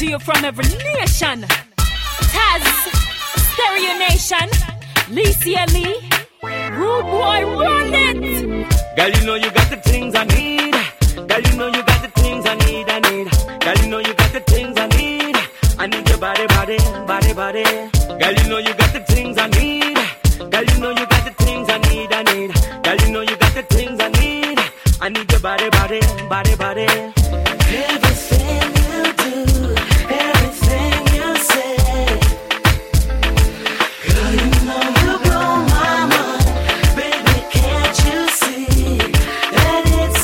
you from every nation. Taz, Stereo Nation, Licia Lee, Rude Boy, run it. Girl, you know you got the things I need. Girl, you know you got the things I need. Girl, you know you got the things I need. I need your body. Girl, you know you got the things I need. Girl, you know you got the things I need. Girl, you know you got the things I need. I need your body. Everything you do, everything you say. Girl, you know you blow my mind. Baby, can't you see that it's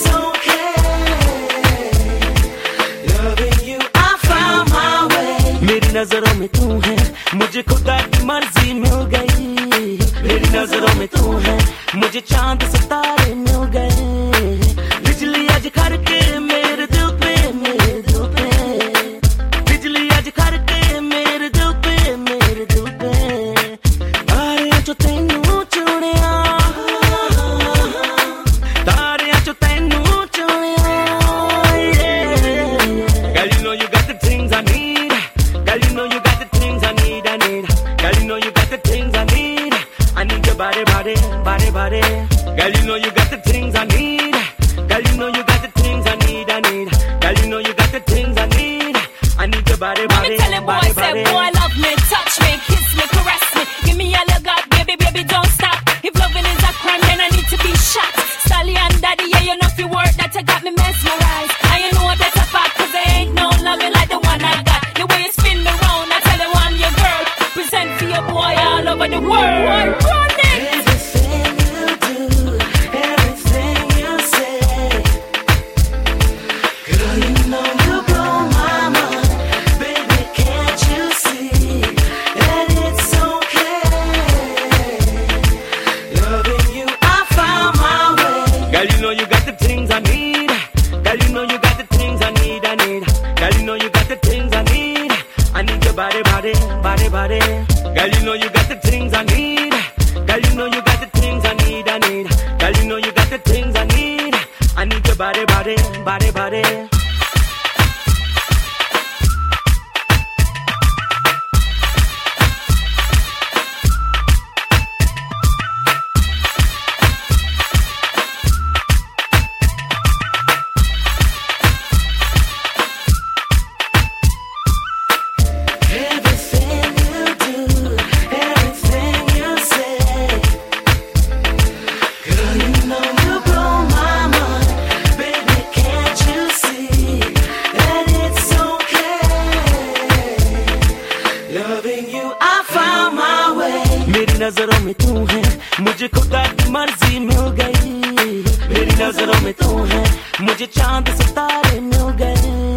okay? Loving you, I found my way. मेरी नजरों में तू है, मुझे खुदा की मर्जी मिल गई. मेरी नजरों में तू है, मुझे चांद सितारे मिल गए. बिजली आज खड़के मेरे दिल पे. बिजली आज खड़के मेरे दिल पे. तारे जो तेनू चुनिया, तारे जो तेनू चुनिया. Girl, you know you got the things I need. Girl, you know you got the things I need. Girl, you know you got the things I need. I need your body. Girl, you know you got the things I need. Girl, you know you got the things I need. Girl, you know you got the things I need. I need your body. Let me tell you, boy, say, boy, love me, touch me, kiss me, caress me. Give me all you got, baby, don't stop. If loving is a crime, then I need to be shot. Sally and Daddy, yeah, you know if you work that you got me mesmerized. And you know that's a fact, cause there ain't no loving like the one I got. The way you spin me round, I tell you I'm your girl. Present to your boy all over the world. Run it! Everything you do, everything you say. Girl, you know you blow my mind. Baby, can't you see that it's okay? Loving you, I found my way. Girl, you know you got the things I need. Girl, you know you got the things I need. Girl, you know you got the things I need. I need your body. Girl, you know you got the things I need. Girl, you know you got the things I need. Girl, you know you got the things I need. I need your body. Everything you do, everything you say. Girl, you know you blow my mind. Baby, can't you see that it's okay? Loving you, I found my way. मेरी नजरों में तू है, मुझे खुदा की मर्जी मिल गई. मेरी नजरों में तू है, मुझे चांद सितारे मिल गए.